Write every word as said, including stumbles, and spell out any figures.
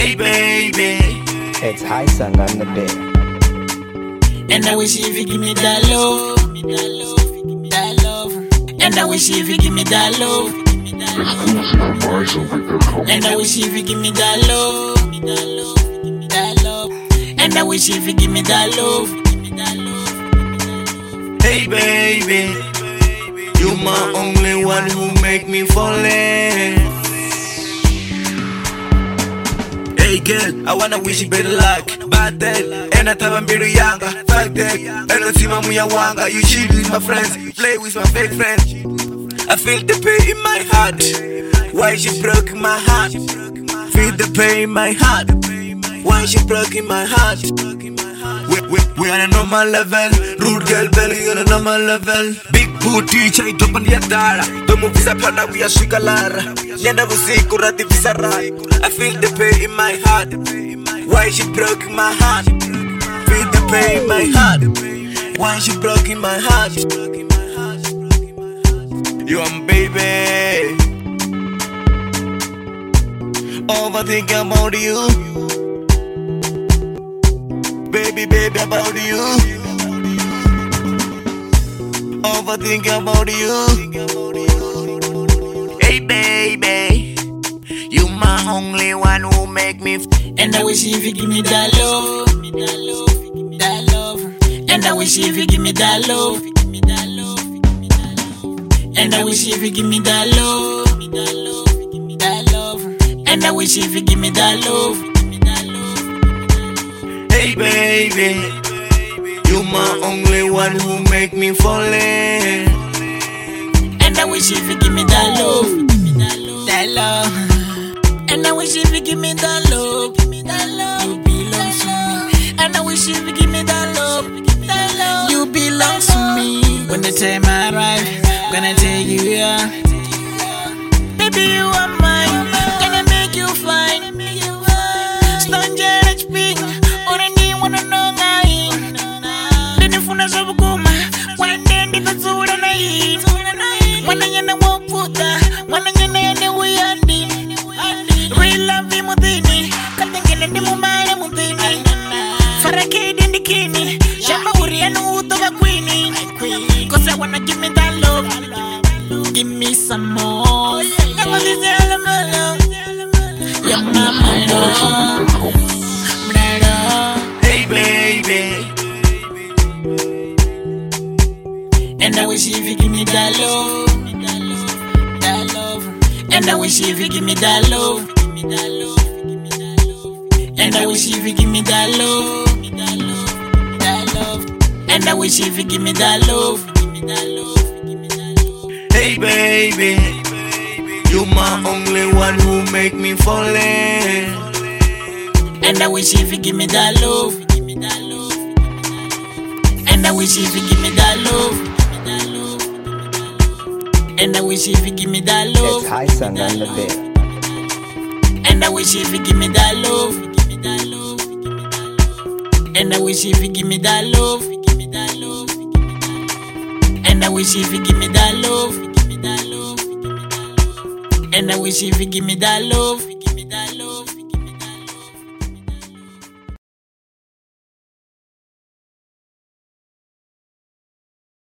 Hey baby, It's Hyson on the bit. and I wish if you give me that love, that love, and I wish if you give me that love, and I wish if you give me that love, that love, and I wish if you give me that love. Hey baby, you my only one who make me fall in. Hey girl, I wanna wish you better luck. Bad day, and I tell I'm better younger. Fuck that, and I see my muya wanga. You cheat with my friends, you play with my fake friends. I feel the pain in my heart. Why she broke my heart? Feel the pain in my heart. Why she broke in my heart? We, we, we on a normal level. Rude girl belly on a normal level. Big booty, chai top and yatara. Domo visa pana, we are shikalara. Nyanda vusiku rati visa rai. I feel the pain in my heart. Why she broke my heart? Feel the pain in my heart. Why she broke in my heart? You and baby, overthink about you. Baby, baby, about you. Overthink about you. Hey baby, you my only one who make me f and I wish if you give me that love, that love, and I wish if you give me that love, and I wish if you give me that love, that love, and I wish if you give me that love. Hey baby, you my only one who make me fall in. And I wish if you give me that love, that love, and I wish if you give me that love, that love, you belong to me. And I wish if you give me that love, that love, you belong to me. When the time arrive, gonna take you yeah. Baby, you are mine, gonna make you fine. Stone H P. Cause I wanna give me that love, give me some more. Never this element, your mama love. Hey baby, and I wish if you give me that love, that love, and I wish if you give me that love, and I wish if you give me that love, that love, and I wish if you give me that love. Hey baby, you my only one who make me fall in. And I wish if you give me that love, and I wish if you give me that love, and I wish if you give me that love. It's Hyson on the bit. And I wish if you give me that love, and I wish if you give me that love, and I wish if you give me that love, and I wish if you give me that love.